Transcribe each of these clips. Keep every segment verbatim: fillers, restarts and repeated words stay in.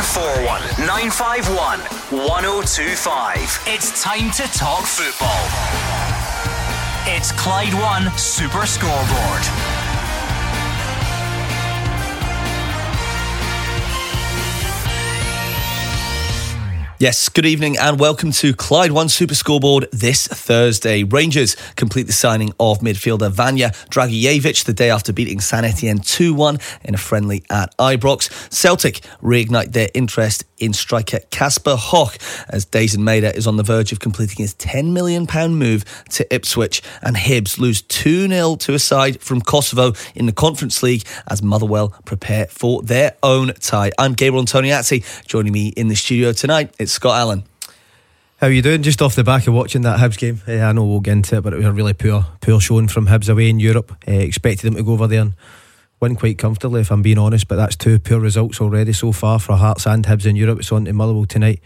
four one, nine five one, one oh two five. It's time to talk football. It's Clyde One Super Scoreboard. Yes, good evening and welcome to Clyde One Super Scoreboard this Thursday. Rangers complete the signing of midfielder Vanja Dragicevic the day after beating Saint Etienne two one in a friendly at Ibrox. Celtic reignite their interest in striker Kasper Hoch as Dazen Maeda is on the verge of completing his ten million pounds move to Ipswich, and Hibs lose two nil to a side from Kosovo in the Conference League as Motherwell prepare for their own tie. I'm Gabriel Antoniazzi. Joining me in the studio tonight, it's Scott Allen. How are you doing? Just off the back of watching that Hibs game, uh, I know we'll get into it, but it was a really poor poor showing from Hibs away in Europe. Uh, expected them to go over there and win quite comfortably, if I'm being honest, but that's two poor results already so far for Hearts and Hibs in Europe. It's on to Motherwell tonight.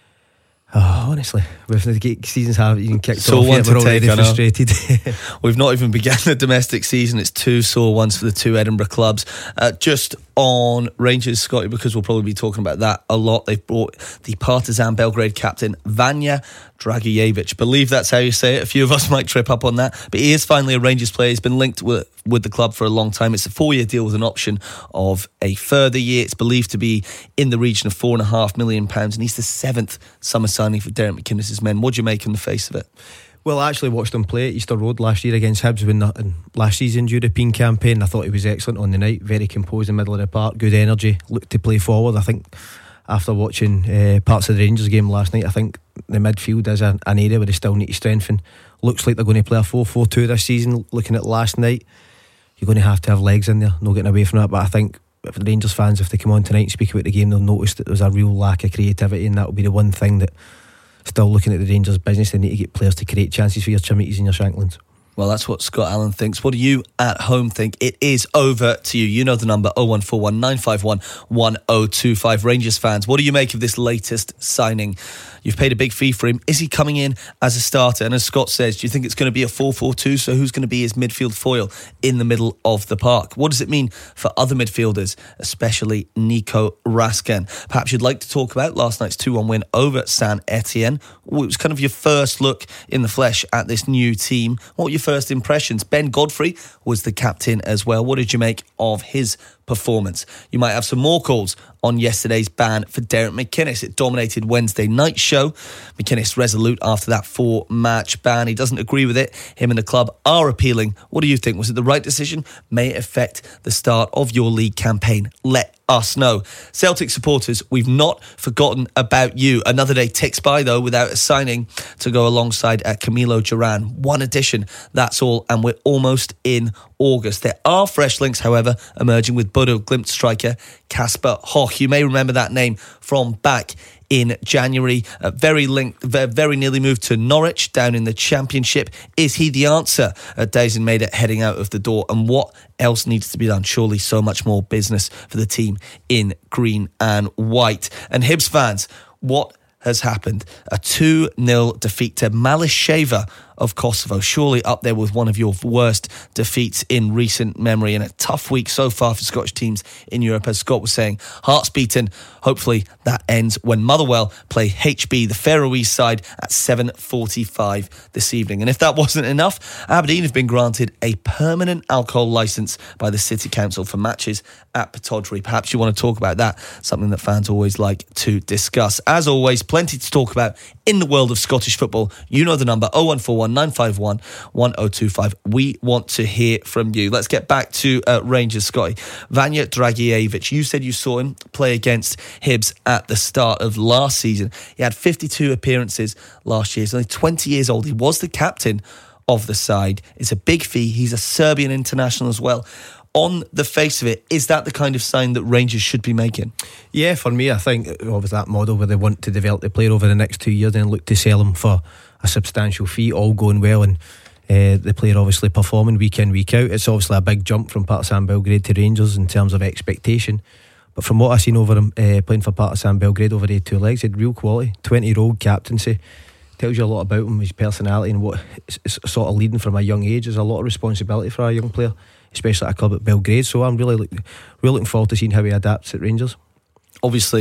Oh, honestly, with the seasons have even kicked so off one yet, to we're already take, frustrated. We've not even begun the domestic season. It's two sore ones for the two Edinburgh clubs. Uh, just on Rangers, Scotty, because we'll probably be talking about that a lot. They've brought the Partizan Belgrade captain Vanja Dragicevic. Believe that's how you say it. A few of us might trip up on that, but he is finally a Rangers player. He's been linked with with the club for a long time. It's a four-year deal with an option of a further year. It's believed to be in the region of four and a half million pounds, and he's the seventh summer signing for Derek McInnes's men. What do you make in the face of it? Well, I actually watched him play at Easter Road last year against Hibs when the, in last season's European campaign. I thought he was excellent on the night, very composed in the middle of the park, good energy, looked to play forward. I think after watching uh, parts of the Rangers game last night, I think the midfield is an, an area where they still need to strengthen. Looks like they're going to play a four four two this season. Looking at last night, you're going to have to have legs in there, no getting away from that. But I think if the Rangers fans, if they come on tonight and speak about the game, they'll notice that there's a real lack of creativity, and that will be the one thing that, still looking at the Rangers business, they need to get players to create chances for your Chimitis and your Shanklins. Well, that's what Scott Allen thinks. What do you at home think? It is over to you. You know the number, oh one four one, nine five one, one oh two five. Rangers fans, what do you make of this latest signing? You've paid a big fee for him. Is he coming in as a starter? And as Scott says, do you think it's going to be a four four two? So who's going to be his midfield foil in the middle of the park? What does it mean for other midfielders, especially Nico Raskin? Perhaps you'd like to talk about last night's two one win over Saint Etienne. It was kind of your first look in the flesh at this new team. What were your first impressions? Ben Godfrey was the captain as well. What did you make of his performance? You might have some more calls on yesterday's ban for Derek McInnes. It dominated Wednesday night show. McInnes resolute after that four match ban. He doesn't agree with it. Him and the club are appealing. What do you think? Was it the right decision? May it affect the start of your league campaign? Let us know. Celtic supporters, we've not forgotten about you. Another day ticks by though without a signing to go alongside uh, Camilo Duran. One addition, that's all, and we're almost in August. There are fresh links, however, emerging with Bodo Glimt striker Kasper Hoch. You may remember that name from back in January. Uh, very linked, very nearly moved to Norwich down in the Championship. Is he the answer? Uh, Dazen Maeda heading out of the door, and what else needs to be done? Surely so much more business for the team in green and white. And Hibs fans, what has happened? A two nil defeat to Malisheva of Kosovo, surely up there with one of your worst defeats in recent memory, and a tough week so far for Scottish teams in Europe. As Scott was saying, hearts beaten. Hopefully that ends when Motherwell play H B, the Faroese side, at seven forty-five this evening. And if that wasn't enough, Aberdeen have been granted a permanent alcohol licence by the City Council for matches at Pittodrie. Perhaps you want to talk about that, something that fans always like to discuss. As always, plenty to talk about in the world of Scottish football. You know the number, oh one four one, nine five one, one oh two five. We want to hear from you. Let's get back to uh, Rangers, Scotty. Vanja Dragicevic, you said you saw him play against Hibs at the start of last season. He had fifty-two appearances last year. He's only twenty years old. He was the captain of the side. It's a big fee. He's a Serbian international as well. On the face of it, is that the kind of sign that Rangers should be making? Yeah, for me, I think of that model where they want to develop the player over the next two years and look to sell him for a substantial fee, all going well, and uh, the player obviously performing week in, week out. It's obviously a big jump from Partizan Belgrade to Rangers in terms of expectation. But from what I've seen over him uh, playing for Partizan Belgrade over the two legs, he had real quality, twenty-year-old captaincy. Tells you a lot about him, his personality, and what it's sort of leading from a young age. There's a lot of responsibility for a young player, especially at a club at Belgrade. So I'm really, look, really looking forward to seeing how he adapts at Rangers. Obviously,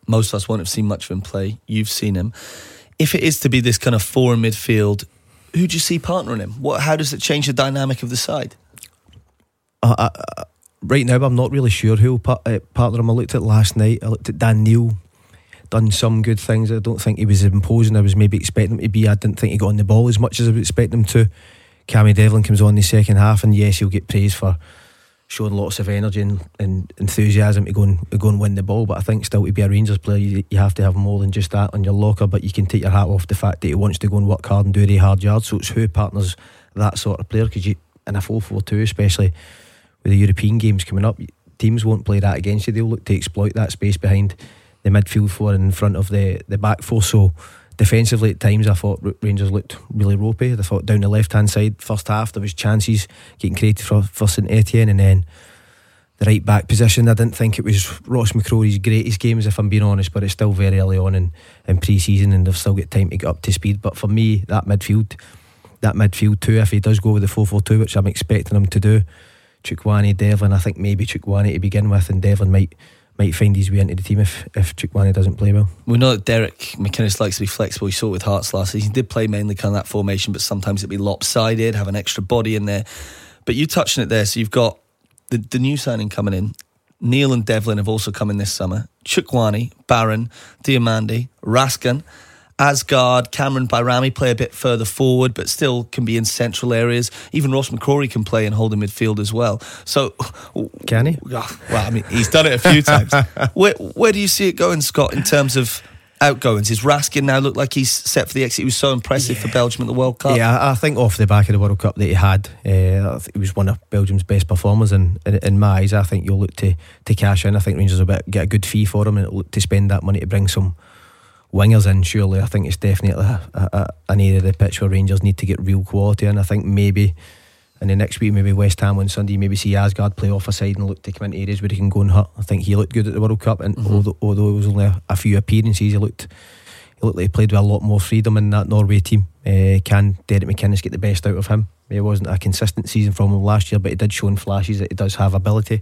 most of us won't have seen much of him play. You've seen him. If it is to be this kind of four in midfield, who do you see partnering him? What? How does it change the dynamic of the side? Uh, uh, right now, I'm not really sure who'll part, uh, partner him. I looked at last night. I looked at Dan Neil, done some good things. I don't think he was imposing. I was maybe expecting him to be. I didn't think he got on the ball as much as I was expecting him to. Cammy Devlin comes on in the second half, and yes, he'll get praised for showing lots of energy and, and enthusiasm to go and to go and win the ball. But I think still to be a Rangers player, you, you have to have more than just that on your locker. But you can take your hat off the fact that he wants to go and work hard and do the hard yards. So it's who partners that sort of player, because you in a four four two, especially with the European games coming up, teams won't play that against you. They'll look to exploit that space behind the midfield four and in front of the, the back four. So defensively at times I thought Rangers looked really ropey. I thought down the left hand side first half there was chances getting created for, for Saint Etienne, and then the right back position, I didn't think it was Ross McCrorie's greatest games, if I'm being honest, but it's still very early on in, in pre-season and they've still got time to get up to speed. But for me, that midfield that midfield two, if he does go with the four four two, which I'm expecting him to do, Chukwueze, Devlin, I think maybe Chukwueze to begin with, and Devlin might might find his way into the team if, if Chukwueze doesn't play well. We know that Derek McInnes likes to be flexible. You saw it with Hearts last season. He did play mainly kind of that formation, but sometimes it'd be lopsided, have an extra body in there. But you touched on it there, so you've got the, the new signing coming in. Neil and Devlin have also come in this summer. Chukwueze, Barron, Diomande, Raskin, Asgard, Cameron Bayrami play a bit further forward, but still can be in central areas. Even Ross McCrorie can play and hold in midfield as well. So, can he? Well, I mean, he's done it a few times. Where, where do you see it going, Scott, in terms of outgoings? Is Raskin now look like he's set for the exit? He was so impressive yeah. for Belgium at the World Cup. Yeah, I think off the back of the World Cup that he had, uh, I think he was one of Belgium's best performers, and in, in my eyes, I think you'll look to, to cash in. I think Rangers will get a good fee for him, and it'll look to spend that money to bring some wingers in. Surely I think it's definitely a, a, an area of the pitch where Rangers need to get real quality in. I think maybe in the next week, maybe West Ham on Sunday, maybe see Asgard play off a side and look to come into areas where he can go and hurt. I think he looked good at the World Cup, and mm-hmm. although, although it was only a, a few appearances, he looked he looked like he played with a lot more freedom in that Norway team. Uh, can Derek McInnes get the best out of him? It wasn't a consistent season from him last year, but he did show in flashes that he does have ability.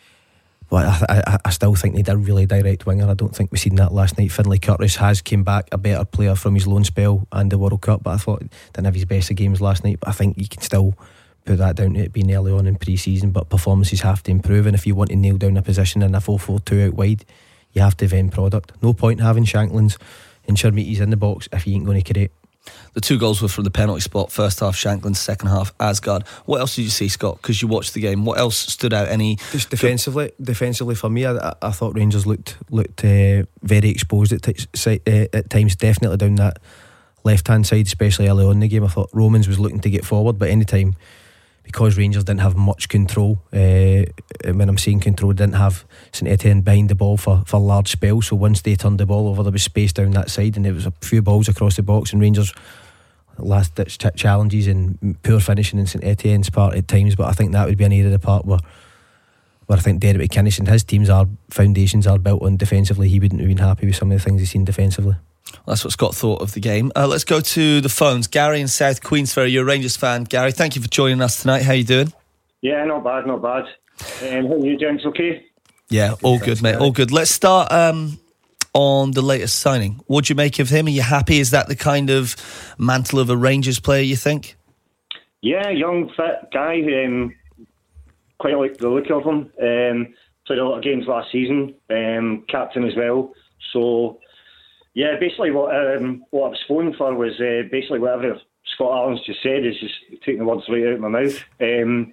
But I, I, I still think they did a really direct winger. I don't think we've seen that last night. Finlay Curtis has came back a better player from his loan spell and the World Cup, but I thought he didn't have his best of games last night. But I think you can still put that down to it being early on in pre-season, but performances have to improve, and if you want to nail down a position in a four four two out wide, you have to have end product. No point having Shanklands and Chermites in the box if you ain't going to create. The two goals were from the penalty spot. First half Shankland, second half Asgard. What else did you see, Scott? Because you watched the game. What else stood out? Any just defensively? Good? Defensively for me, I, I thought Rangers looked looked uh, very exposed at, t- uh, at times. Definitely down that left hand side, especially early on in the game. I thought Romans was looking to get forward, but any time, because Rangers didn't have much control, uh, when I'm saying control, didn't have Saint Etienne behind the ball for, for large spells. So once they turned the ball over, there was space down that side, and there was a few balls across the box, and Rangers last ditch ch- challenges and poor finishing in Saint Etienne's part at times. But I think that would be an area of the park where where I think Derek McInnes and his teams are foundations are built on defensively. He wouldn't have been happy with some of the things he's seen defensively. Well, that's what Scott thought of the game. Uh, let's go to the phones. Gary in South Queensferry, you're a Rangers fan. Gary, thank you for joining us tonight. How you doing? Yeah, not bad, not bad. Um, how are you, gents? Okay? Yeah, all good, mate. All good. Let's start um, on the latest signing. What do you make of him? Are you happy? Is that the kind of mantle of a Rangers player, you think? Yeah, young, fit guy. Um, quite like the look of him. Um, played a lot of games last season. Um, captain as well. So, yeah, basically what um, what I was phoning for was uh, basically whatever Scott Allen's just said is just taking the words right out of my mouth. Um,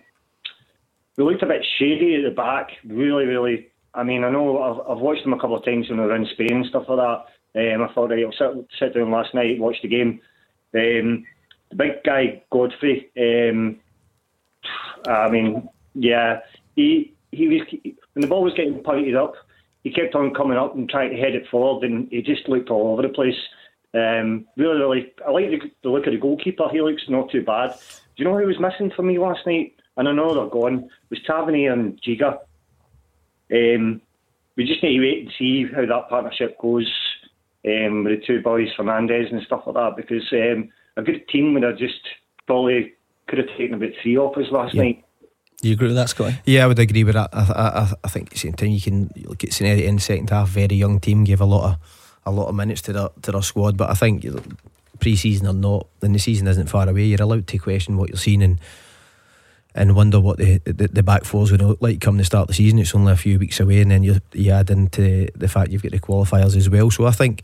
we looked a bit shady at the back. Really, really. I mean, I know I've, I've watched them a couple of times when they were in Spain and stuff like that. Um, I thought, right, I'll sit, sit down last night, watch the game. Um, the big guy, Godfrey, um, I mean, yeah, he he was he, when the ball was getting punted up, he kept on coming up and trying to head it forward, and he just looked all over the place. Um, really, really, I like the, the look of the goalkeeper. He looks not too bad. Do you know who was missing for me last night? And I know they're gone. It was Tavernier and Giga. Um, we just need to wait and see how that partnership goes um, with the two boys, Fernandez and stuff like that, because um, a good team would have just probably could have taken about three off us last yeah. night. You agree with that, Scotty? Yeah, I would agree with that. I, I, I think at the same time you can look at St Eddie in the second half. Very young team, gave a lot of a lot of minutes to their to their squad. But I think pre-season or not, and the season isn't far away, you're allowed to question what you're seeing and and wonder what the the, the back four's going to look like come the start of the season. It's only a few weeks away, and then you you add into the fact you've got the qualifiers as well. So I think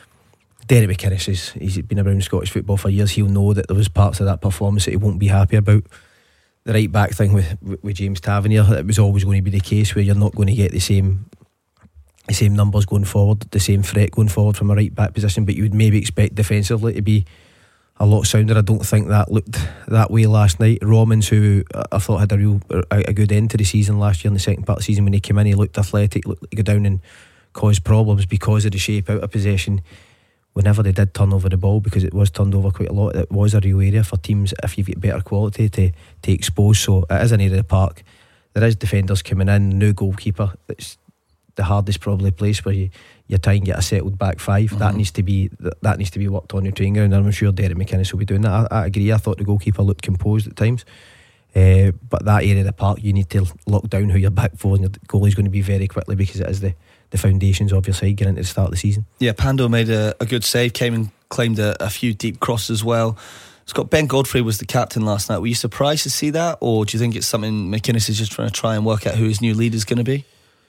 Derek McInnes is he's been around Scottish football for years. He'll know that there was parts of that performance that he won't be happy about. The right back thing with with James Tavernier, it was always going to be the case where you're not going to get the same the same numbers going forward, the same threat going forward from a right back position, but you would maybe expect defensively to be a lot sounder. I don't think that looked that way last night. Romans, who I thought had a real a, a good end to the season last year in the second part of the season, when he came in he looked athletic, looked to go down and cause problems because of the shape out of possession. Whenever they did turn over the ball, because it was turned over quite a lot, it was a real area for teams, if you've got better quality, to, to expose. So it is an area of the park. There is defenders coming in, new goalkeeper. It's the hardest probably place where you, you try and get a settled back five. Mm-hmm. That needs to be that needs to be worked on your training ground, and I'm sure Derek McInnes will be doing that. I, I agree. I thought the goalkeeper looked composed at times, uh, but that area of the park you need to lock down who your back four and your goalie's going to be very quickly, because it is the the foundations of your side getting into the start of the season. Yeah, Pando made a, a good save, came and claimed a, a few deep crosses as well. Scott, Ben Godfrey was the captain last night. Were you surprised to see that, or do you think it's something McInnes is just trying to try and work out who his new leader is going to be?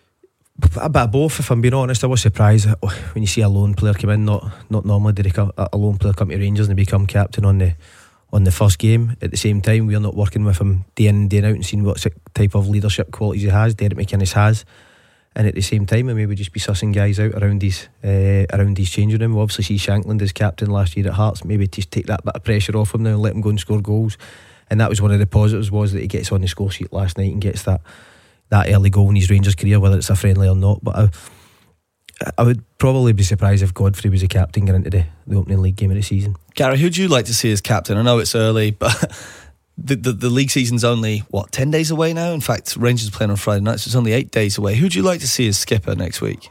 A bit of both, if I'm being honest. I was surprised when you see a lone player come in. Not not normally did a lone player come to Rangers and become captain on the on the first game. At the same time, we're not working with him day in and day out and seeing what type of leadership qualities he has. Derek McInnes has. And at the same time, I maybe just be sussing guys out around these uh, around his changing room. We obviously see Shankland as captain last year at Hearts. Maybe just take that bit of pressure off him now and let him go and score goals. And that was one of the positives, was that he gets on the score sheet last night and gets that that early goal in his Rangers career, whether it's a friendly or not. But I, I would probably be surprised if Godfrey was the captain going into the, the opening league game of the season. Gary, who'd you like to see as captain? I know it's early, but The, the the league season's only, what, ten days away now? In fact, Rangers are playing on Friday night, so it's only eight days away. Who'd you like to see as skipper next week?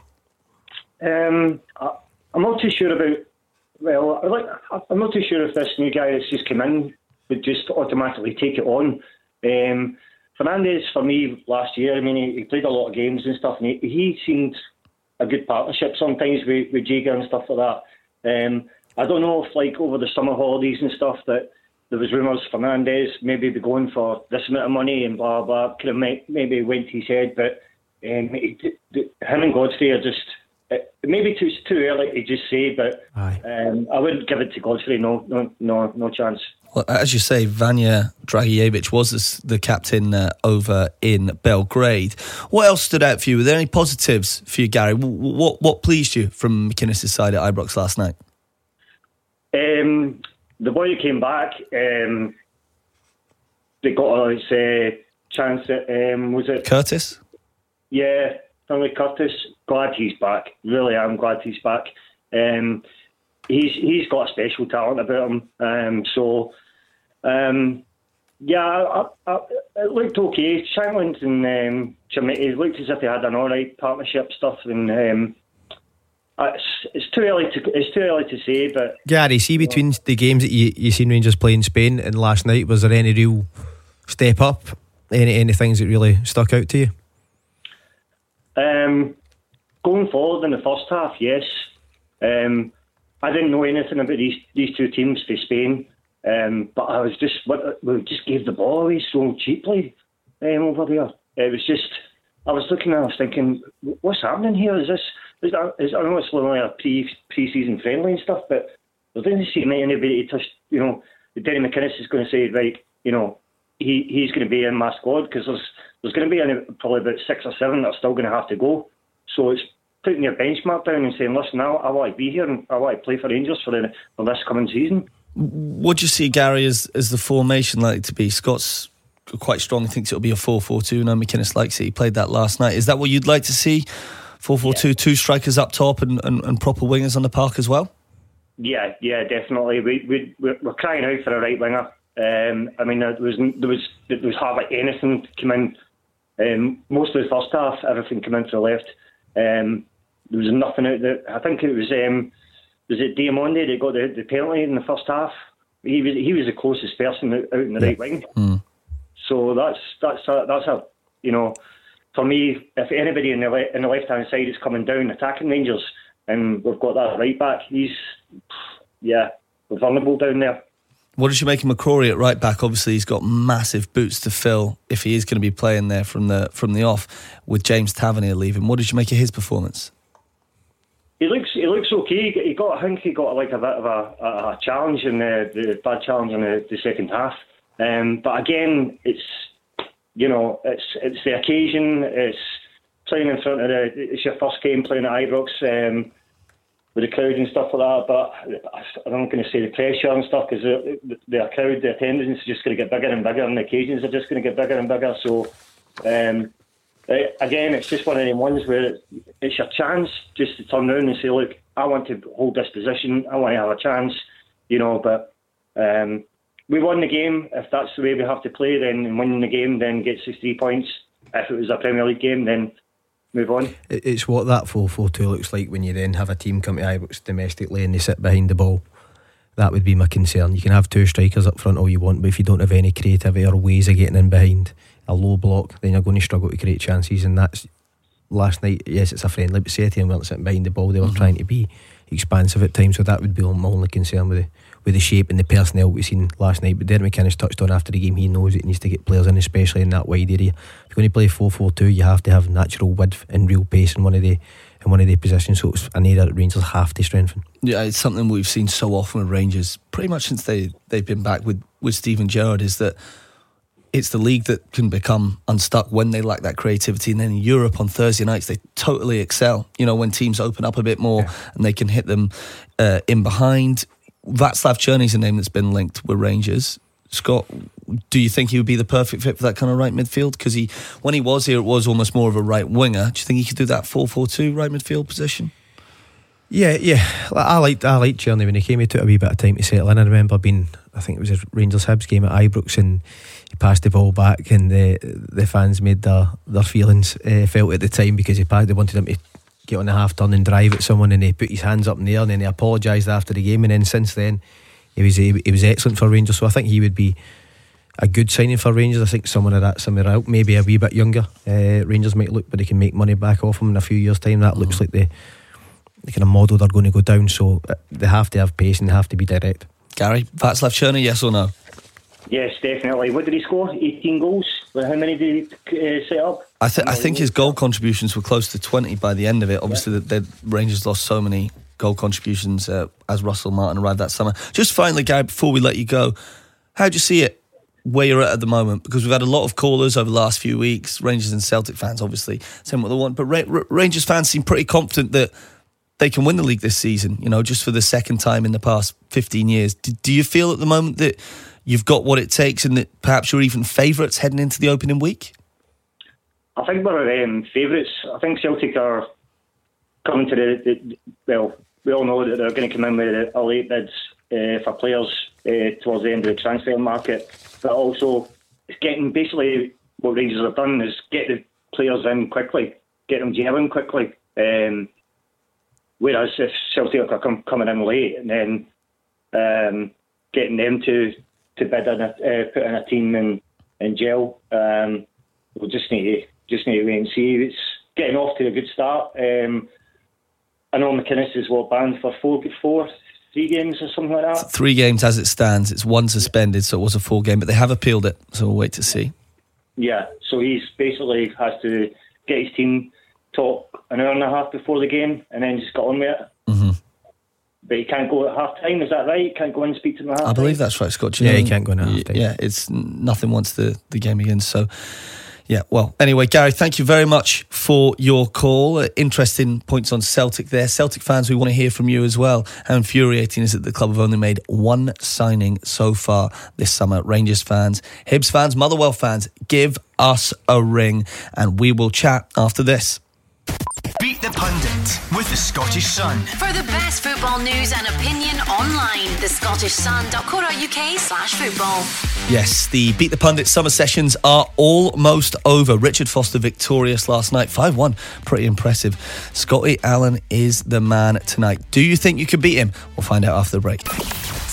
Um, I, I'm not too sure about, well, I like, I'm not too sure if this new guy that's just come in would just automatically take it on. Um, Fernandes, for me, last year, I mean, he, he played a lot of games and stuff, and he, he seemed a good partnership sometimes with, with Jager and stuff like that. Um, I don't know if, like, over the summer holidays and stuff, that there was rumours Fernandes maybe be going for this amount of money and blah blah. Could have maybe went to his head, but um, he, him and Godfrey are just maybe too too early to just say. But um, I wouldn't give it to Godfrey. No, no, no, no chance. Well, as you say, Vanja Dragicevic was the captain uh, over in Belgrade. What else stood out for you? Were there any positives for you, Gary? What what pleased you from McInnes' side at Ibrox last night? Um. The boy who came back, um, they got his uh, chance at, um, was it? Curtis? Yeah, Finlay Curtis. Glad he's back. Really am glad he's back. Um, he's he's got a special talent about him. Um, so, um, yeah, I, I, it looked okay. Shankland and um, Chermiti, it looked as if they had an alright partnership stuff, and um, It's, it's too early to it's too early to say, but Gary, see between the games that you you seen Rangers play in Spain and last night, was there any real step up? Any any things that really stuck out to you? Um, going forward in the first half, yes. Um, I didn't know anything about these these two teams for Spain, um, but I was just we just gave the ball away so cheaply um, over there. It was just I was looking and I was thinking, what's happening here? Is this Is that, is, I know it's only a pre pre-season friendly and stuff, but there doesn't seem like anybody to touch. You know, Derek McInnes is going to say, right, you know, he he's going to be in my squad, because there's there's going to be any, probably about six or seven that are still going to have to go. So it's putting your benchmark down and saying, listen, I, I want to be here and I want to play for Rangers for the for this coming season. What do you see, Gary, as as the formation likely to be? Scott's quite strong. He thinks it'll be a four four two. No, McInnes likes it. He played that last night. Is that what you'd like to see? four four two, yeah. Two strikers up top and, and, and proper wingers on the park as well? Yeah, yeah, definitely. We, we, we're crying out for a right winger. Um, I mean, there was there was there was hardly anything come in. Um, most of the first half, everything came in to the left. Um, there was nothing out there. I think it was um, was it Diamonde that got the, the penalty in the first half. He was he was the closest person out, out in the yeah. right wing. Mm. So that's that's a, that's a you know, for me, if anybody in the le- in the left hand side is coming down attacking Rangers, and we've got that right back, he's yeah, we're vulnerable down there. What did you make of McCrory at right back? Obviously, he's got massive boots to fill if he is going to be playing there from the from the off with James Tavernier leaving. What did you make of his performance? He looks he looks okay. He got I think he got like a bit of a, a, a challenge in the, the bad challenge in the, the second half. Um, but again, it's you know it's it's the occasion. It's playing in front of the. It's your first game playing at Ibrox. Um, with the crowd and stuff like that, but I'm not going to say the pressure and stuff, because the, the, the crowd, the attendance is just going to get bigger and bigger, and the occasions are just going to get bigger and bigger. So, um, again, it's just one of them ones where it's your chance just to turn around and say, look, I want to hold this position, I want to have a chance, you know, but um, we won the game. If that's the way we have to play, then winning the game then gets us three points. If it was a Premier League game, then move on. It's what that four four two looks like when you then have a team come to Ibrox domestically and they sit behind the ball. That would be my concern. You can have two strikers up front all you want, but if you don't have any creativity or ways of getting in behind a low block, then you're going to struggle to create chances. And that's last night. Yes, it's a friendly, but City weren't sitting behind the ball. They were mm-hmm. trying to be expansive at times, so that would be my only concern with the with the shape and the personnel we've seen last night. But Derek McInnes touched on after the game, he knows it needs to get players in, especially in that wide area. If you're going to play four four two, you have to have natural width and real pace in one of the in one of the positions, so it's an area that Rangers have to strengthen. Yeah, it's something we've seen so often with Rangers pretty much since they, they've been back with, with Steven Gerrard, is that it's the league that can become unstuck when they lack that creativity, and then in Europe on Thursday nights they totally excel, you know, when teams open up a bit more yeah. and they can hit them uh, in behind. Václav Černy's a name that's been linked with Rangers. Scott, do you think he would be the perfect fit for that kind of right midfield? Because he, when he was here, it was almost more of a right winger. Do you think he could do that four four two right midfield position? Yeah, yeah. I liked I liked Černy when he came. He took a wee bit of time to settle in. I remember being, I think it was a Rangers Hibs game at Ibrox, and he passed the ball back, and the the fans made their their feelings uh, felt at the time, because he passed, they wanted him to get on the half turn and drive at someone, and he put his hands up in the air, and then he apologised after the game, and then since then he was he, he was excellent for Rangers. So I think he would be a good signing for Rangers. I think someone of that similar out, maybe a wee bit younger. Uh, Rangers might look, but they can make money back off him in a few years' time. That mm-hmm. looks like the the kind of model they're going to go down. So they have to have pace and they have to be direct. Gary, Václav Černý, yes or no? Yes, definitely. What did he score? eighteen goals. How many did he uh, set up? I, th- I think his goal contributions were close to twenty by the end of it. Obviously, yeah. the, the Rangers lost so many goal contributions uh, as Russell Martin arrived that summer. Just finally, Gary, before we let you go, how do you see it where you're at at the moment? Because we've had a lot of callers over the last few weeks, Rangers and Celtic fans obviously saying what they want, but Ra- Ra- Rangers fans seem pretty confident that they can win the league this season, you know, just for the second time in the past fifteen years. Do, do you feel at the moment that you've got what it takes and that perhaps you're even favourites heading into the opening week? I think we're um, favourites. I think Celtic are coming to the, the, well, we all know that they're going to come in with a late bids uh, for players uh, towards the end of the transfer market. But also, it's getting, basically what Rangers have done is get the players in quickly, get them gelling quickly. Um, whereas if Celtic are come, coming in late and then um, getting them to to bid in a, uh, put in a team and, and gel. Um, we'll just need to just need to wait and see. It's getting off to a good start. Um, I know McInnes is what banned for four, four, three games or something like that. Three games as it stands. It's one suspended, so it was a full game, but they have appealed it. So we'll wait to see. Yeah, so he's basically has to get his team talk an hour and a half before the game, and then just get on with it. Mm-hmm. But he can't go at half time, is that right? He can't go in and speak to them at half time? I believe that's right, Scott. Yeah, know, he can't go in at half time. Yeah, it's nothing once the, the game begins. So, yeah, well, anyway, Gary, thank you very much for your call. Uh, interesting points on Celtic there. Celtic fans, we want to hear from you as well. How infuriating is it that the club have only made one signing so far this summer? Rangers fans, Hibs fans, Motherwell fans, give us a ring and we will chat after this. Beat the Pundit with the Scottish Sun. For the best football news and opinion online, the Scottish Sun dot co dot uk slash football. Yes, the Beat the Pundit summer sessions are almost over. Richard Foster victorious last night, five one. Pretty impressive. Scotty Allen is the man tonight. Do you think you could beat him? We'll find out after the break.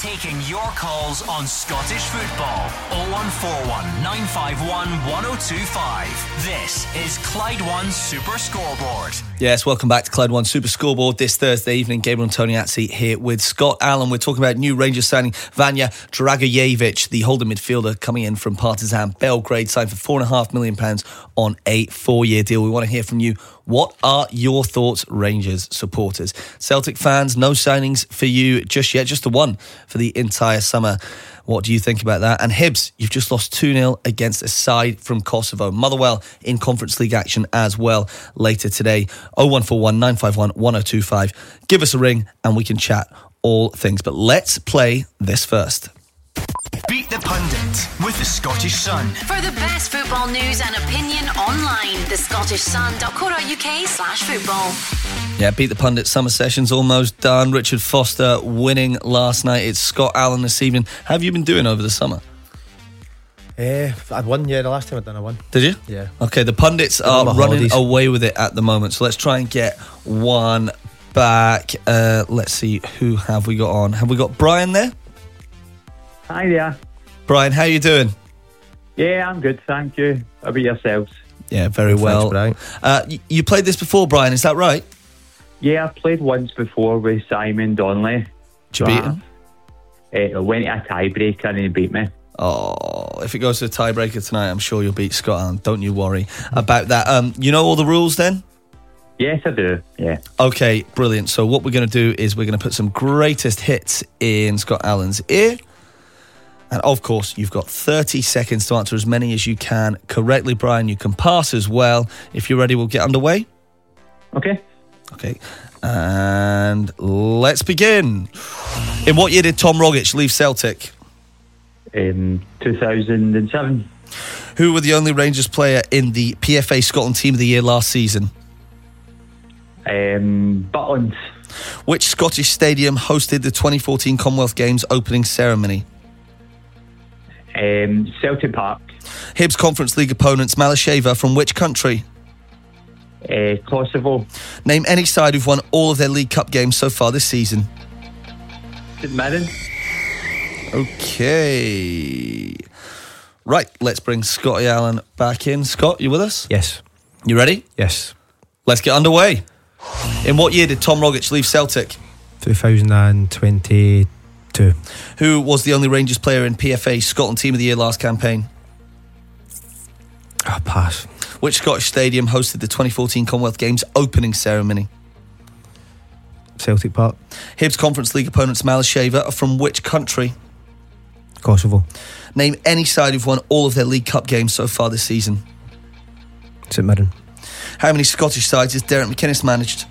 Taking your calls on Scottish football. oh one four one, nine five one, one oh two five. This is Clyde One Super Scoreboard. Yes, welcome back to Clyde One Super Scoreboard this Thursday evening. Gabriel Antoniazzi here with Scott Allen. We're talking about new Rangers signing Vanja Dragojevic, the holding midfielder coming in from Partizan Belgrade, signed for four and a half million pounds on a four-year deal. We want to hear from you. What are your thoughts, Rangers supporters? Celtic fans, no signings for you just yet, just the one for the entire summer. What do you think about that? And Hibs, you've just lost two nil against a side from Kosovo. Motherwell in Conference League action as well later today. oh one four one, nine five one, one oh two five. Give us a ring and we can chat all things. But let's play this first. Beat the Pundit with the Scottish Sun. For the best football news and opinion online, the scottish sun dot co dot uk slash football. Yeah, Beat the Pundit summer session's almost done. Richard Foster winning last night. It's Scott Allen this evening. How have you been doing over the summer? Uh, I'd won, yeah, the last time I'd done I won. Did you? Yeah. Okay, the pundits Been on are my running holidays. away with it at the moment, so let's try and get one back. Uh, let's see, who have we got on? Have we got Brian there? Hi there. Brian, how you doing? Yeah, I'm good, thank you. How about yourselves? Yeah, very Thanks, well. Brian. Uh, y- you played this before, Brian, is that right? Yeah, I've played once before with Simon Donnelly. Did you beat him? Uh, I went to a tiebreaker and he beat me. Oh, if it goes to a tiebreaker tonight, I'm sure you'll beat Scott Allen. Don't you worry about that. Um, you know all the rules then? Yes, I do, yeah. Okay, brilliant. So what we're going to do is we're going to put some greatest hits in Scott Allen's ear. And of course, you've got thirty seconds to answer as many as you can correctly, Brian. You can pass as well. If you're ready, we'll get underway. Okay. Okay. And let's begin. In what year did Tom Rogic leave Celtic? Um, two thousand seven. Who were the only Rangers player in the P F A Scotland Team of the Year last season? Um, Butland. Which Scottish stadium hosted the twenty fourteen Commonwealth Games opening ceremony? Um, Celtic Park. Hibs Conference League opponents Malasheva from which country? Uh, Kosovo. Name any side who've won all of their League Cup games so far this season. St Mirren. Okay. Right, let's bring Scotty Allen back in. Scott, you with us? Yes. You ready? Yes. Let's get underway. In what year did Tom Rogic leave Celtic? two thousand twenty-two. Who was the only Rangers player in P F A Scotland Team of the Year last campaign? Ah, pass. Which Scottish stadium hosted the twenty fourteen Commonwealth Games opening ceremony? Celtic Park. Hibs Conference League opponents Malasheva are from which country? Kosovo. Name any side who've won all of their League Cup games so far this season. St Mirren. How many Scottish sides has Derek McInnes managed?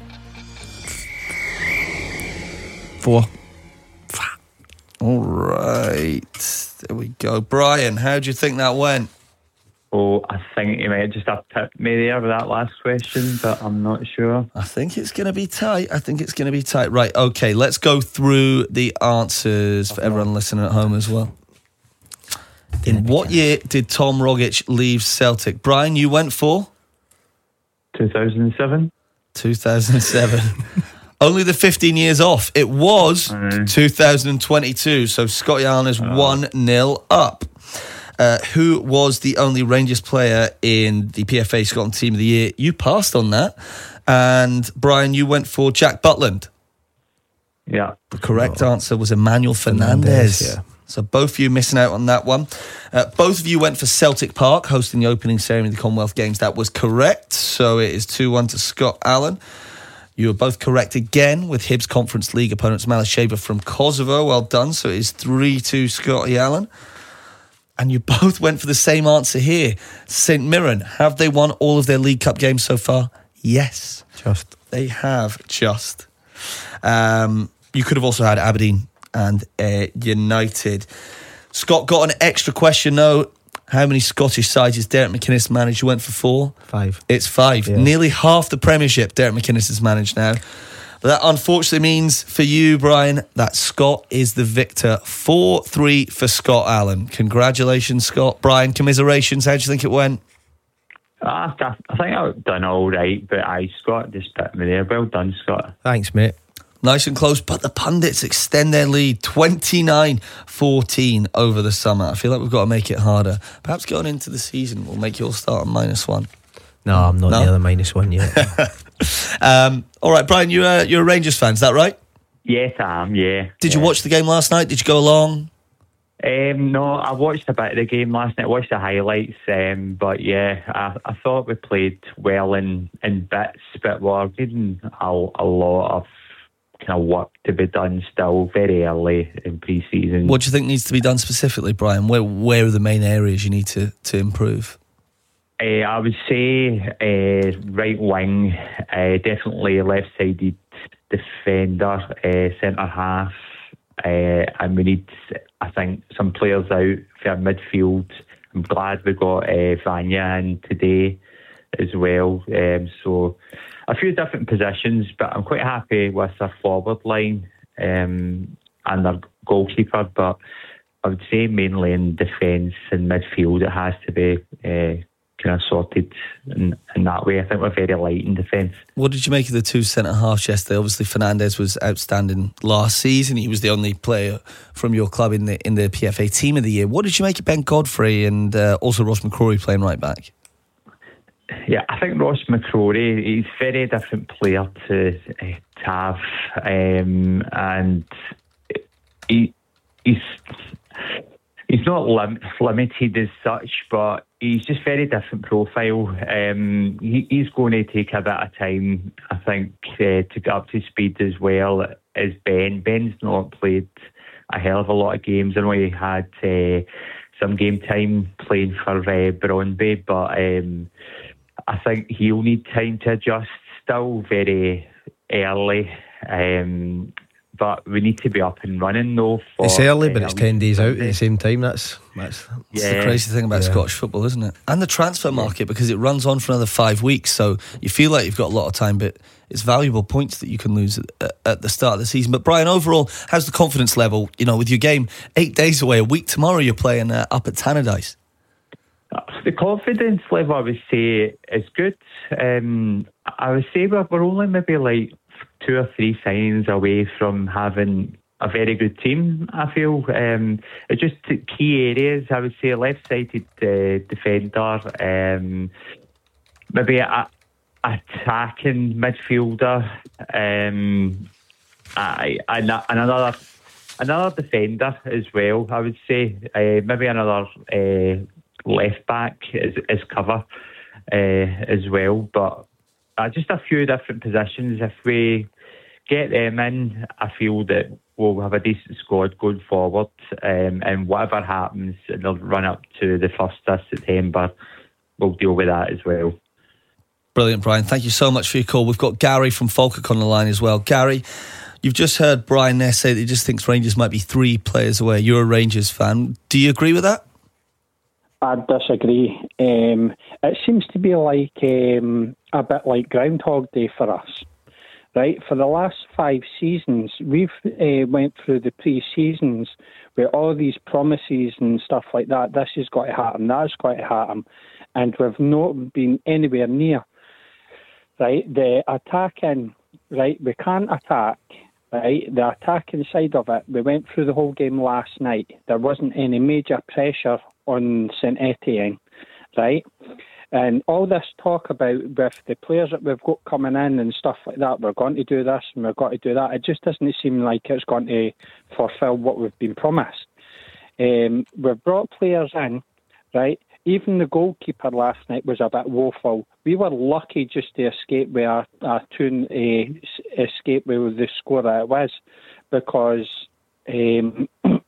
Four. All right. There we go. Brian, how do you think that went? Oh, I think he might just have tipped me there with that last question, but I'm not sure. I think it's going to be tight. I think it's going to be tight. Right, okay, let's go through the answers for everyone listening at home as well. In what year did Tom Rogic leave Celtic? Brian, you went for? two thousand seven. two thousand seven. Only the fifteen years off. It was Mm. two thousand twenty-two, so Scotty Allen is one nil up. Uh, who was the only Rangers player in the P F A Scotland Team of the Year? You passed on that. And Brian, you went for Jack Butland. Yeah. The correct answer was Emmanuel Fernandez. Fernandez, yeah. So both of you missing out on that one. Uh, both of you went for Celtic Park, hosting the opening ceremony of the Commonwealth Games. That was correct. So it is two one to Scott Allen. You were both correct again with Hibs Conference League opponents Malasheva from Kosovo. Well done. So it is three two Scotty Allen. And you both went for the same answer here. St Mirren, have they won all of their League Cup games so far? Yes. Just. They have just. Um, you could have also had Aberdeen and uh, United. Scott got an extra question though. How many Scottish sides has Derek McInnes managed? You went for four? Five. It's five. Yeah. Nearly half the Premiership Derek McInnes has managed now. But that unfortunately means for you, Brian, that Scott is the victor. four three for Scott Allen. Congratulations, Scott. Brian, commiserations. How do you think it went? I, I think I've done all right, but I, Scott just picked me there. Well done, Scott. Thanks, mate. Nice and close, but the pundits extend their lead twenty-nine fourteen over the summer. I feel like we've got to make it harder. Perhaps going into the season, we'll make you all start on minus one. No, I'm not No? near the minus one yet. um, all right, Brian, you're a, you're a Rangers fan, is that right? Yes, I am, yeah. Did you yeah. watch the game last night? Did you go along? Um, no, I watched a bit of the game last night. I watched the highlights, um, but yeah, I, I thought we played well in, in bits, but we're needing a, a lot of kind of work to be done still very early in pre-season. What do you think needs to be done specifically, Brian? Where where are the main areas you need to, to improve? Uh, I would say uh, right wing, uh, definitely left-sided defender, uh, centre half, uh, and we need, I think, some players out for midfield. I'm glad we got uh, Vanya in today as well. Um, so a few different positions, but I'm quite happy with our forward line um, and our goalkeeper. But I would say mainly in defence and midfield, it has to be uh, kind of sorted in, in that way. I think we're very light in defence. What did you make of the two centre halves yesterday? Obviously, Fernandes was outstanding last season. He was the only player from your club in the in the P F A Team of the Year. What did you make of Ben Godfrey and uh, also Ross McCrory playing right back? Yeah, I think Ross McCrory, he's a very different player to, uh, to have, um, and he he's he's not lim- limited as such, but he's just very different profile. Um, he, he's going to take a bit of time, I think, uh, to get up to speed as well as Ben. Ben's not played a hell of a lot of games. I know he had uh, some game time playing for uh, Brøndby, but um, I think he'll need time to adjust. Still very early, um, but we need to be up and running though. For, It's early, but uh, it's ten days out at the same time. That's that's. It's the crazy thing about Yeah. Scottish football, isn't it? And the transfer market, because it runs on for another five weeks. So you feel like you've got a lot of time, but it's valuable points that you can lose at, at the start of the season. But Brian, overall, how's the confidence level? You know, with your game eight days away, a week tomorrow, you're playing uh, up at Tannadice. The confidence level, I would say, is good. Um, I would say we're, we're only maybe like two or three signings away from having a very good team, I feel. Um, it's just the key areas, I would say, left-sided uh, defender, um, maybe a attacking midfielder, um, I, and, and another another defender as well, I would say. Uh, maybe another uh, left back as, as cover uh, as well. But uh, just a few different positions. If we get them in, I feel that we'll have a decent squad going forward. Um, and whatever happens in the run up to the first of September, we'll deal with that as well. Brilliant, Brian. Thank you so much for your call. We've got Gary from Falkirk on the line as well. Gary, you've just heard Brian there say that he just thinks Rangers might be three players away. You're a Rangers fan. Do you agree with that? I disagree. Um, it seems to be like um, a bit like Groundhog Day for us, right? For the last five seasons, we've uh, went through the pre-seasons with all these promises and stuff like that. This has got to happen, that's got to happen, and we've not been anywhere near. Right, the attacking, right, we can't attack, right, the attacking side of it, we went through the whole game last night, there wasn't any major pressure on Saint Etienne, right, and all this talk about with the players that we've got coming in and stuff like that, we're going to do this and we're going to do that, it just doesn't seem like it's going to fulfil what we've been promised. Um, we've brought players in, right. Even the goalkeeper last night was a bit woeful. We were lucky just to escape with a, a tune, uh, escape with the score that it was, because um,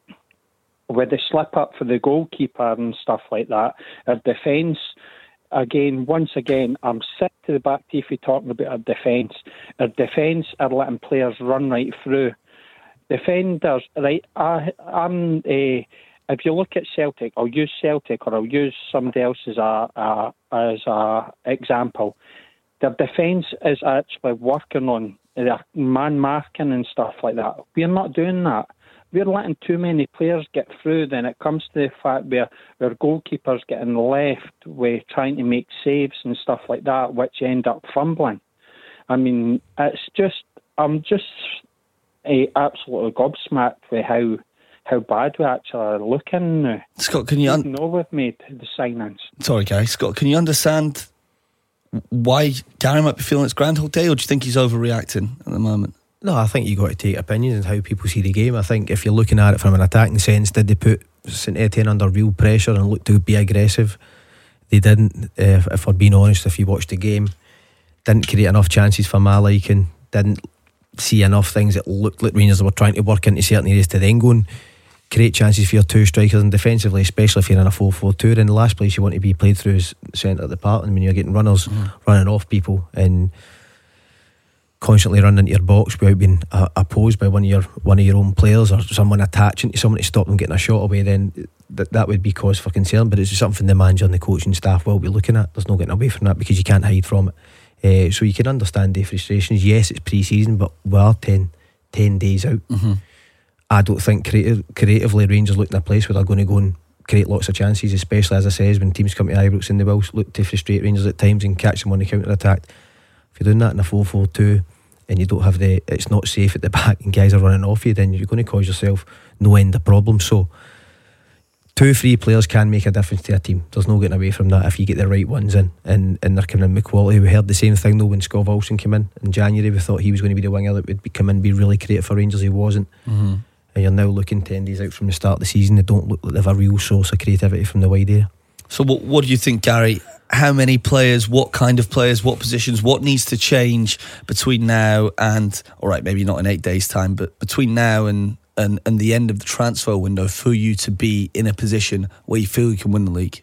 with the slip up for the goalkeeper and stuff like that, our defence, again, once again, I'm sick to the back teeth of talking about our defence. Our defence are letting players run right through. Defenders, right, I, I'm... Uh, If you look at Celtic, I'll use Celtic or I'll use somebody else as a, a as a example. Their defence is actually working on their man marking and stuff like that. We're not doing that. We're letting too many players get through. Then it comes to the fact where our goalkeepers getting left with trying to make saves and stuff like that, which end up fumbling. I mean, it's just I'm just uh, absolutely gobsmacked with how how bad we actually are looking now. Scott, can you... Un- Even though we've made the signings. Sorry, Gary. Scott, can you understand why Gary might be feeling it's Groundhog Day, or do you think he's overreacting at the moment? No, I think you got to take opinions on how people see the game. I think if you're looking at it from an attacking sense, did they put Saint Etienne under real pressure and look to be aggressive? They didn't. Uh, if we're being honest, if you watched the game, didn't create enough chances for my liking, didn't see enough things that looked like Rangers were trying to work into certain areas to then go and create chances for your two strikers, and defensively, especially if you're in a four four two, then the last place you want to be played through is centre of the park. And when you're getting runners mm. running off people and constantly running into your box without being uh, opposed by one of your one of your own players or someone attaching to someone to stop them getting a shot away, then th- that would be cause for concern. But it's just something the manager and the coaching staff will be looking at. There's no getting away from that, because you can't hide from it. Uh, so you can understand the frustrations. Yes, it's pre-season, but we are ten, ten days out. Mm-hmm. I don't think creative, creatively Rangers look in a place where they're going to go and create lots of chances, especially, as I says, when teams come to Ibrox and they will look to frustrate Rangers at times and catch them on the counter-attack. If you're doing that in a four four two and you don't have the, it's not safe at the back and guys are running off you, then you're going to cause yourself no end of problems. So two free players can make a difference to a team. There's no getting away from that if you get the right ones in and, and they're coming in with quality. We heard the same thing though when Scott Wilson came in in January. We thought he was going to be the winger that would be, come in and be really creative for Rangers. He wasn't. Mm-hmm. And you're now looking ten days out from the start of the season. They don't look like they have a real source of creativity from the wide area. So what, what do you think, Gary? How many players, what kind of players, what positions, what needs to change between now and, all right, maybe not in eight days' time, but between now and, and, and the end of the transfer window for you to be in a position where you feel you can win the league?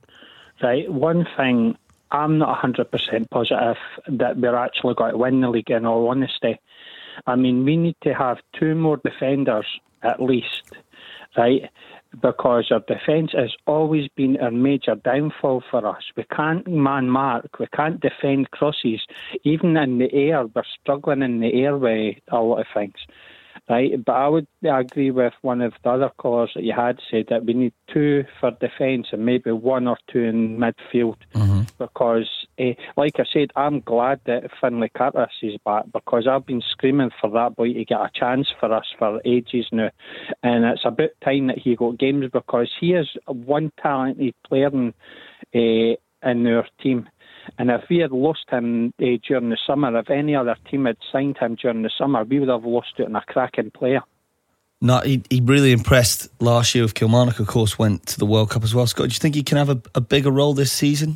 Right, one thing, I'm not one hundred percent positive that we're actually going to win the league, in all honesty. I mean, we need to have two more defenders at least, right? Because our defence has always been a major downfall for us. We can't man mark, we can't defend crosses. Even in the air, we're struggling in the air with a lot of things, right? But I would agree with one of the other callers that you had said that we need two for defence and maybe one or two in midfield. Mm-hmm. Because, eh, like I said, I'm glad that Finlay Curtis is back, because I've been screaming for that boy to get a chance for us for ages now. And it's about time that he got games, because he is one talented player in, eh, in our team. And if we had lost him uh, during the summer, if any other team had signed him during the summer, we would have lost out on a cracking player. No, he, he really impressed last year with Kilmarnock, of course, went to the World Cup as well. Scott, do you think he can have a, a bigger role this season?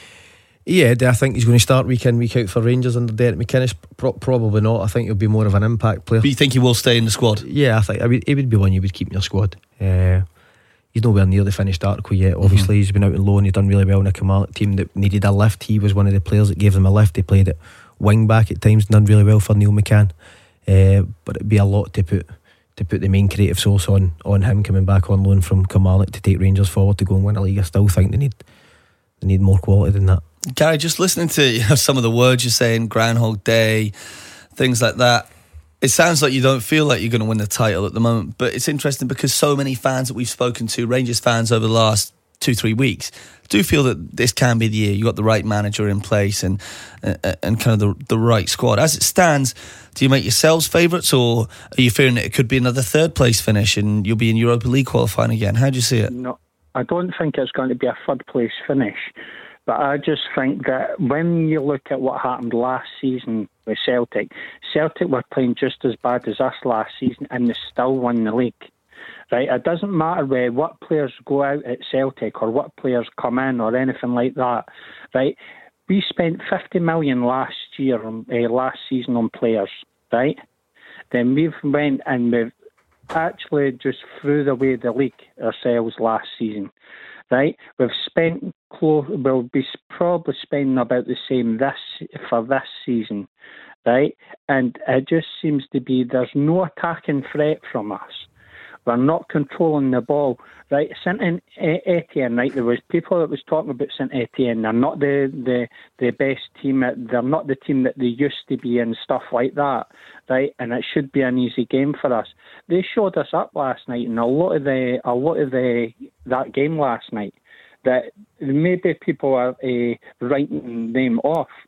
Yeah, I think he's going to start week in, week out for Rangers under Derek McInnes. Pro- probably not. I think he'll be more of an impact player. But you think he will stay in the squad? Yeah, I think I mean, he would be one you would keep in your squad. Uh, He's nowhere near the finished article yet. Obviously, mm-hmm. he's been out on loan. He's done really well in a Kilmarnock team that needed a lift. He was one of the players that gave them a lift. He played at wing back at times, done really well for Neil McCann. Uh, but it'd be a lot to put to put the main creative source on on him coming back on loan from Kilmarnock to take Rangers forward to go and win a league. I still think they need they need more quality than that. Gary, just listening to you know, some of the words you're saying, Groundhog Day, things like that. It sounds like you don't feel like you're going to win the title at the moment, but it's interesting because so many fans that we've spoken to, Rangers fans over the last two, three weeks, do feel that this can be the year. You've got the right manager in place and uh, and kind of the, the right squad. As it stands, do you make yourselves favourites, or are you fearing that it could be another third place finish and you'll be in Europa League qualifying again? How do you see it? No, I don't think it's going to be a third place finish. But I just think that when you look at what happened last season with Celtic, Celtic were playing just as bad as us last season and they still won the league. Right? It doesn't matter where what players go out at Celtic or what players come in or anything like that. Right? We spent fifty million last year, uh, last season on players. Right? Then we've went and we've actually just threw away the league ourselves last season. Right, we've spent close. We'll be probably spending about the same this for this season, right? And it just seems to be there's no attacking threat from us. We're not controlling the ball, right? Saint Etienne, right? There was people that was talking about Saint Etienne. They're not the, the, the best team. They're not the team that they used to be and stuff like that, right? And it should be an easy game for us. They showed us up last night, and a lot of the a lot of the that game last night that maybe people are uh, writing them off.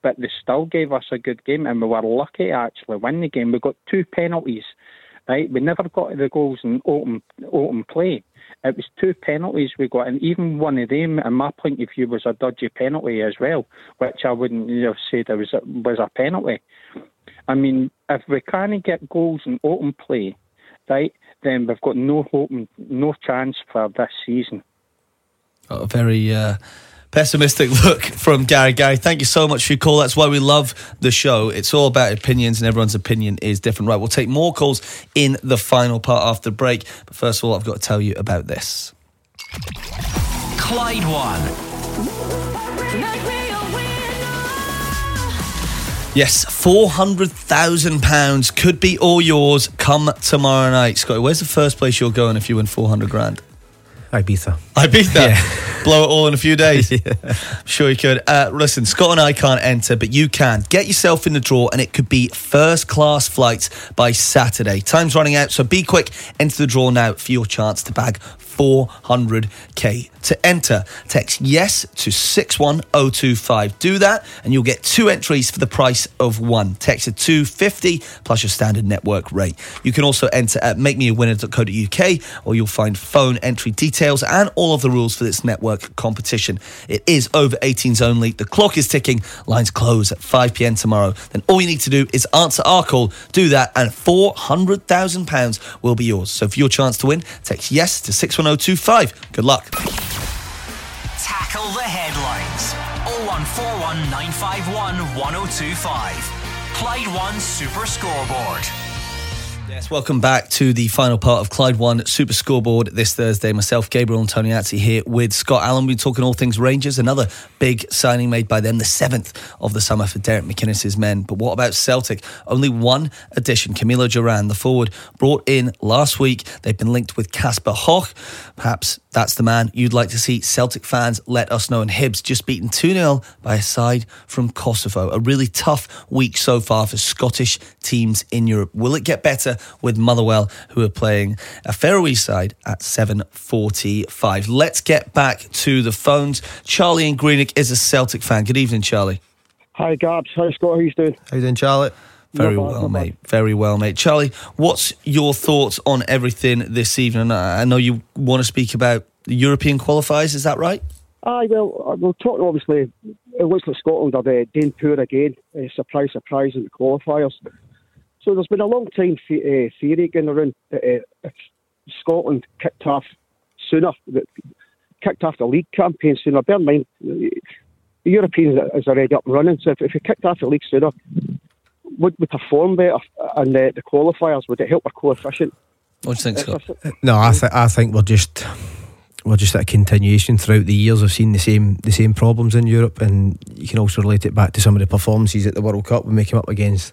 but they still gave us a good game, and we were lucky to actually win the game. We got two penalties, right? We never got to the goals in open open play. It was two penalties we got, and even one of them, in my point of view, was a dodgy penalty as well, which I wouldn't have said it was a, was a penalty. I mean, if we can't get goals in open play, right, then we've got no hope, and no chance for this season. Oh, a very uh, pessimistic look from Gary. Gary, thank you so much for your call. That's why we love the show. It's all about opinions, and everyone's opinion is different. Right, we'll take more calls in the final part after the break. But first of all, I've got to tell you about this. Clyde One. Yes, four hundred thousand pounds could be all yours come tomorrow night. Scotty, where's the first place you're going if you win four hundred grand? Ibiza. Ibiza? Yeah. Blow it all in a few days? Yeah. I'm sure you could. Uh, listen, Scott and I can't enter, but you can. Get yourself in the draw, and it could be first-class flights by Saturday. Time's running out, so be quick. Enter the draw now for your chance to bag four hundred k. To enter, text yes to six one oh two five. Do that and you'll get two entries for the price of one. Text at two fifty plus your standard network rate. You can also enter at make me a winner dot co dot uk, or you'll find phone entry details and all of the rules for this network competition. It is over eighteens only. The clock is ticking. Lines close at five p.m. tomorrow. Then all you need to do is answer our call. Do that and four hundred thousand pounds will be yours. So for your chance to win, text yes to six one oh two five. Good luck. Tackle the headlines. oh one four one nine five one one oh two five. Clyde One Super Scoreboard. Yes, welcome back to the final part of Clyde One Super Scoreboard this Thursday. Myself, Gabriel Antoniazzi, here with Scott Allen. We're talking all things Rangers. Another big signing made by them, the seventh of the summer for Derek McInnes' men. But what about Celtic? Only one addition, Camilo Duran, the forward brought in last week. They've been linked with Kasper Hoch. Perhaps that's the man you'd like to see. Celtic fans, let us know. And Hibs just beaten two nil by a side from Kosovo. A really tough week so far for Scottish teams in Europe. Will it get better with Motherwell, who are playing a Faroese side at seven forty-five? Let's get back to the phones. Charlie in Greenock is a Celtic fan. Good evening, Charlie. Hi, Gabs. Hi, Scott. How you doing? How you doing, Charlie? Very Not bad, well, not mate. Very well, mate. Charlie, what's your thoughts on everything this evening? I know you want to speak about the European qualifiers, is that right? Aye, well, we're talking, obviously, it looks like Scotland are uh, doing poor again. Uh, surprise, surprise in the qualifiers. So there's been a long time th- uh, theory going around that uh, if Scotland kicked off sooner, that kicked off the league campaign sooner, bear in mind, the Europeans is already up and running, so if, if we kicked off the league sooner, would we perform better in the, the qualifiers? Would it help our coefficient? What do you think, Scott? No, I, th- I think we're just we're just at a continuation throughout the years of seeing the same the same problems in Europe, and you can also relate it back to some of the performances at the World Cup when we came up against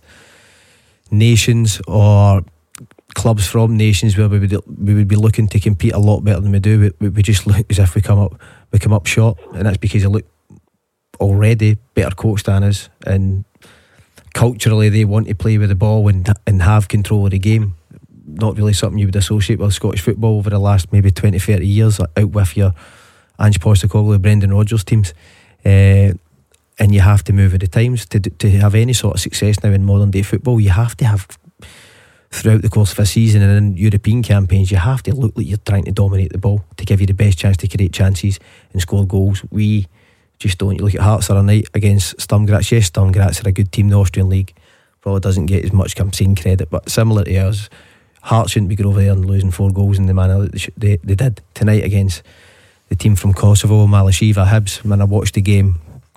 nations or clubs from nations where we would we would be looking to compete a lot better than we do. We, we just look as if we come up we come up short, and that's because they look already better coached than us, and culturally they want to play with the ball and and have control of the game. Not really something you would associate with Scottish football over the last maybe twenty, thirty years, out with your Ange Postecoglou, Brendan Rodgers teams. Uh, and you have to move with the times to to have any sort of success now in modern day football. You have to have, throughout the course of a season and in European campaigns, you have to look like you're trying to dominate the ball to give you the best chance to create chances and score goals. We just don't. You look at Hearts the other night against Sturm Graz. Yes, Sturm Graz are a good team in the Austrian League, probably doesn't get as much campaign credit, but similar to us, Hearts shouldn't be going over there and losing four goals in the manner that they, sh- they, they did tonight against the team from Kosovo, Malashiva, Hibs. When I watched the game,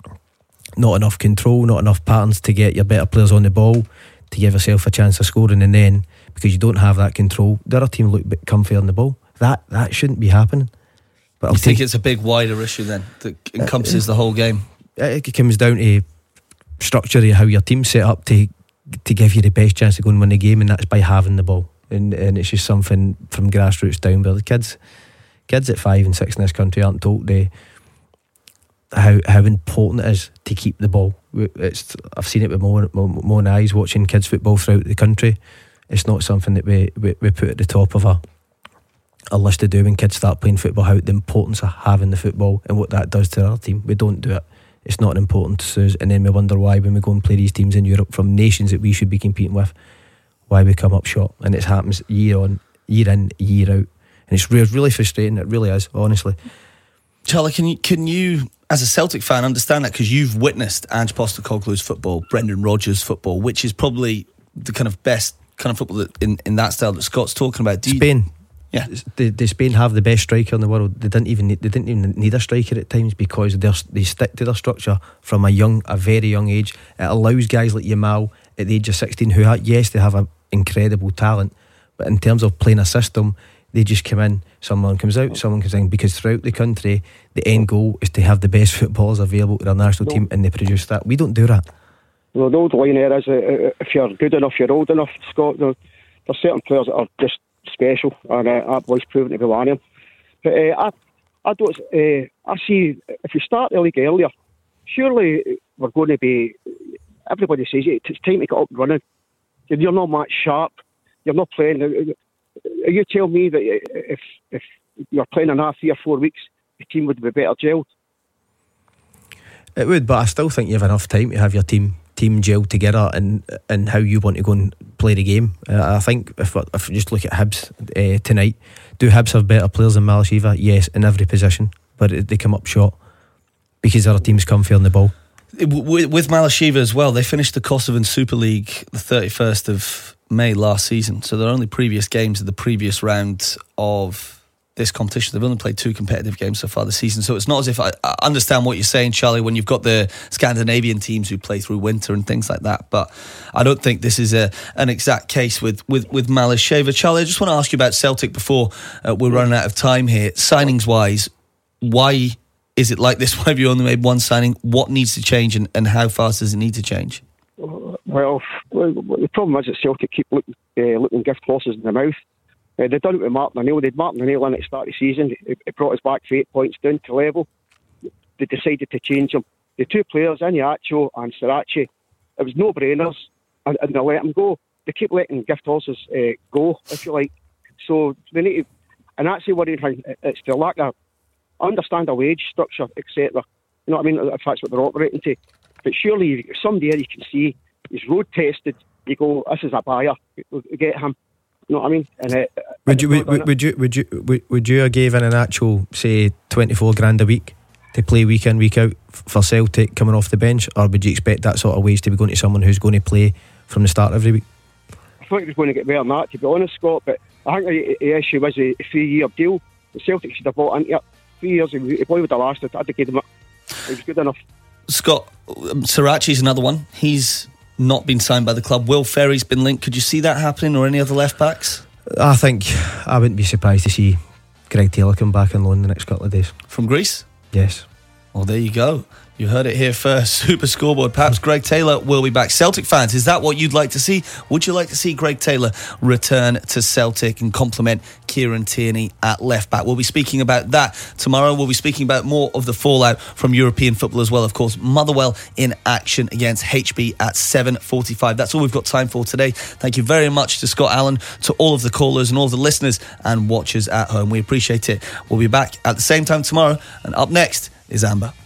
not enough control, not enough patterns to get your better players on the ball to give yourself a chance of scoring, and then because you don't have that control, the other team look a bit comfy on the ball. That that shouldn't be happening. But you think it's a big wider issue then that encompasses uh, the whole game? It comes down to structure of how your team's set up to to give you the best chance to go and win the game, and that's by having the ball. And and it's just something from grassroots down where the kids kids at five and six in this country aren't told they how how important it is to keep the ball. It's I've seen it with my own, my own eyes watching kids football throughout the country. It's not something that we, we, we put at the top of a a list to do when kids start playing football, how the importance of having the football and what that does to our team. We don't do it. it's not important to us, and then we wonder why when we go and play these teams in Europe from nations that we should be competing with, why we come up short. And it happens year on, year in, year out, and it's re- really frustrating. It really is, honestly. Charlie, can you can you as a Celtic fan understand that, because you've witnessed Ange Postecoglou's football, Brendan Rodgers' football, which is probably the kind of best kind of football that in, in that style that Scott's talking about. Do Spain. You, yeah, the, the Spain have the best striker in the world. They didn't even need, they didn't even need a striker at times, because they they stick to their structure from a young, a very young age. It allows guys like Yamal at the age of sixteen, who are, yes, they have an incredible talent, but in terms of playing a system, they just come in, someone comes out, someone comes in, because throughout the country the end goal is to have the best footballers available to their national team, and they produce that. We don't do that. Well, the old line there is, uh, if you're good enough, you're old enough, Scott. There, there's certain players that are just special, and uh, that boy's proven to be one of them. But uh, I, I don't. Uh, I see if you start the league earlier, surely we're going to be. Everybody says it's time to get up and running. You're not much sharp. You're not playing. You tell me that if if you're playing in half three or four weeks, the team would be better gelled. It would, but I still think you have enough time to have your team team gelled together and and how you want to go and play the game. Uh, I think if if you just look at Hibs uh, tonight, do Hibs have better players than Malashiva? Yes, in every position, but it, they come up short because other teams come fair on the ball. With, with Malashiva as well, they finished the Kosovan Super League the thirty-first of May last season, so their only previous games are the previous round of this competition. They've only played two competitive games so far this season, so it's not as if I, I understand what you're saying, Charlie, when you've got the Scandinavian teams who play through winter and things like that, but I don't think this is a, an exact case with, with, with Malashiva. Charlie, I just want to ask you about Celtic before uh, we're running out of time here. Signings wise, why is it like this? Why have you only made one signing? What needs to change, and, and how fast does it need to change? Well, well the problem is that Celtic keep look, uh, looking gift horses in the mouth. Uh, they've done it with Martin O'Neill. They'd Martin O'Neill in at the start of the season. It, it brought us back for eight points down to level. They decided to change them. The two players, Iheanacho and Sirachi, it was no-brainers, and, and they let them go. They keep letting gift horses uh, go, if you like. So they need to, and that's the worrying thing. It's the lack of understand a wage structure, et cetera. You know what I mean? If that's what they're operating to. But surely somebody there you can see he's road tested. You go, this is a buyer. Get him. You know what I mean? And uh, would you would, would, would you would you would, would you have given an actual say twenty-four grand a week to play week in week out for Celtic coming off the bench, or would you expect that sort of wage to be going to someone who's going to play from the start every week? I thought he was going to get better than that, to be honest, Scott. But I think the, the issue was a three-year deal. The Celtic should have bought into it. Three years, he probably would have lasted. I'd have given him it. He was good enough. Scott, um, Sirachi's another one. He's not been signed by the club. Will Ferry's been linked. Could you see that happening, or any other left backs? I think I wouldn't be surprised to see Greg Taylor come back on loan the next couple of days. From Greece? Yes. Well, there you go. You heard it here first. Super Scoreboard. Perhaps Greg Taylor will be back. Celtic fans, is that what you'd like to see? Would you like to see Greg Taylor return to Celtic and complement Kieran Tierney at left back? We'll be speaking about that tomorrow. We'll be speaking about more of the fallout from European football as well. Of course, Motherwell in action against H B at seven forty-five. That's all we've got time for today. Thank you very much to Scott Allen, to all of the callers and all of the listeners and watchers at home. We appreciate it. We'll be back at the same time tomorrow. And up next is Amber.